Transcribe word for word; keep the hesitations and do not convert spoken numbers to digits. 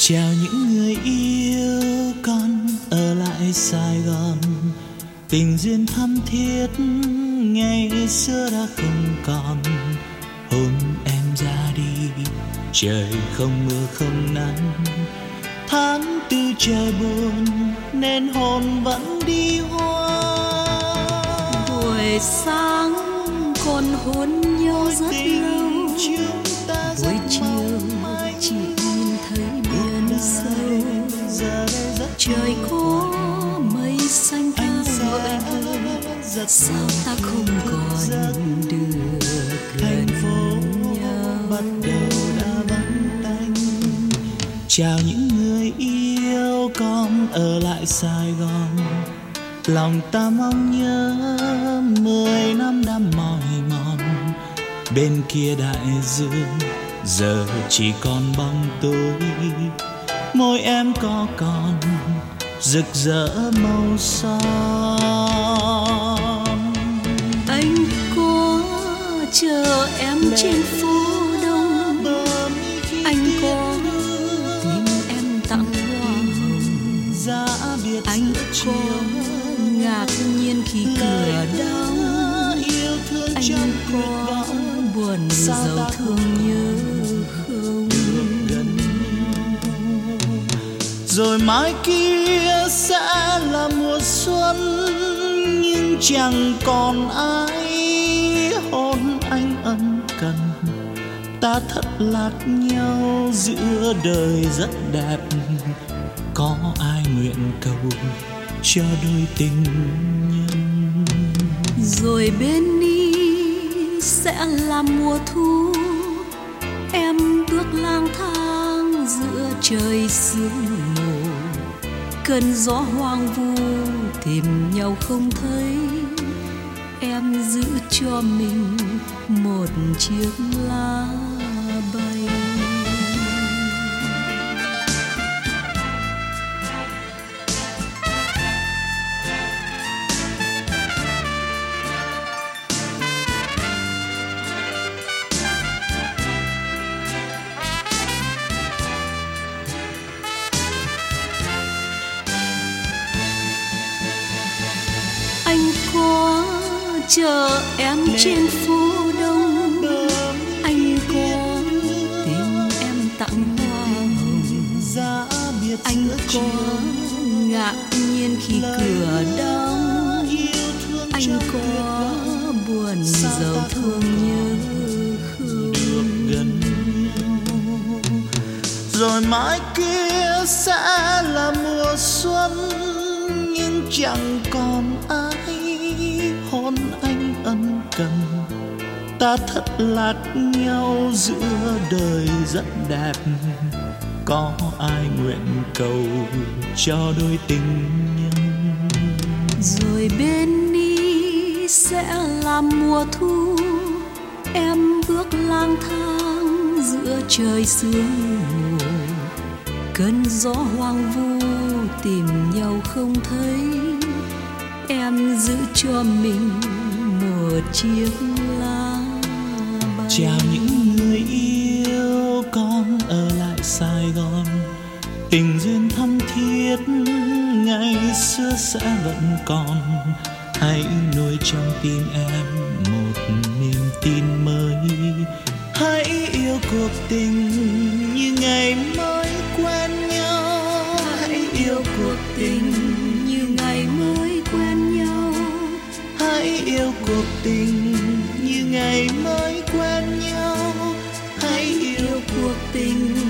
Chào những người yêu con ở lại Sài Gòn, tình duyên thắm thiết ngày xưa đã không còn. Hôn em ra đi, trời không mưa không nắng, tháng tư trời buồn nên hồn vẫn đi hoa. Buổi sáng còn hôn nhau rất lâu, buổi chiều chỉ nhìn thấy biển sâu. Trời có mây xanh cao vợi vợi, sao ta không còn được gần nhau. Bắt đầu đã vắng tanh. Chào những người yêu con ở lại Sài Gòn, lòng ta mong nhớ mười năm đã mỏi mòn. Bên kia đại dương giờ chỉ còn bóng tối, môi em có còn rực rỡ màu son. Anh có chờ em trên phố Đông, anh có tìm em tặng hoa hồng. Anh có ngạc nhiên khi cửa đóng, anh có buồn giàu thương nhớ không? Rồi mai kia sẽ là mùa xuân, nhưng chẳng còn ai hôn anh ân cần. Ta thất lạc nhau giữa đời rất đẹp, có ai nguyện cầu cho đôi tình nhân. Rồi bên đi sẽ là mùa thu, em bước lang thang giữa trời sương mù. Cơn gió hoang vu tìm nhau không thấy, em giữ cho mình một chiếc lá bay. Anh có chờ em trên phố Đông, anh có tìm em tặng hoa hồng. Anh có ngạc nhiên khi cửa đóng, anh có buồn giàu thương nhớ không? Rồi mai kia sẽ là mùa xuân, nhưng chẳng còn ai hôn anh ân cần. Ta thất lạc nhau giữa đời rất đẹp, có ai nguyện cầu cho đôi tình nhân. Rồi bên đi sẽ là mùa thu, em bước lang thang giữa trời sương mù. Cơn gió hoang vu tìm nhau không thấy, em giữ cho mình một chiếc lá bay. Chào những người yêu con ở lại Sài Gòn, tình duyên thắm thiết ngày xưa sẽ vẫn còn. Hãy nuôi trong tim em một niềm tin mới, hãy yêu cuộc tình như ngày mới quen nhau. Hãy yêu cuộc tình như ngày mới quen nhau. Hãy yêu cuộc tình như ngày mới quen nhau. Hãy yêu cuộc tình